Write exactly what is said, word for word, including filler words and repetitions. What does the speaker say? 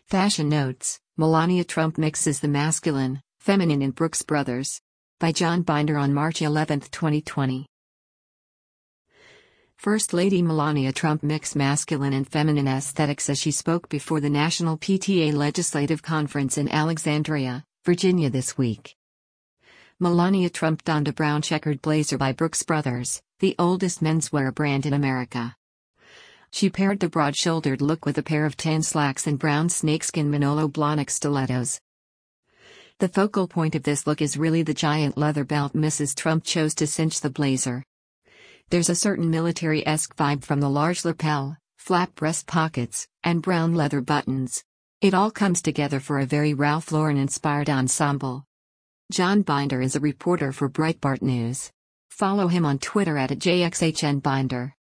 Fashion Notes: Melania Trump mixes the masculine, feminine in Brooks Brothers. By John Binder on March eleventh, twenty twenty. First Lady Melania Trump mixed masculine and feminine aesthetics as she spoke before the National P T A Legislative Conference in Alexandria, Virginia this week. Melania Trump donned a brown checkered blazer by Brooks Brothers, the oldest menswear brand in America. She paired the broad-shouldered look with a pair of tan slacks and brown snakeskin Manolo Blahnik stilettos. The focal point of this look is really the giant leather belt Missus Trump chose to cinch the blazer. There's a certain military-esque vibe from the large lapel, flap breast pockets, and brown leather buttons. It all comes together for a very Ralph Lauren-inspired ensemble. John Binder is a reporter for Breitbart News. Follow him on Twitter at J X H N Binder.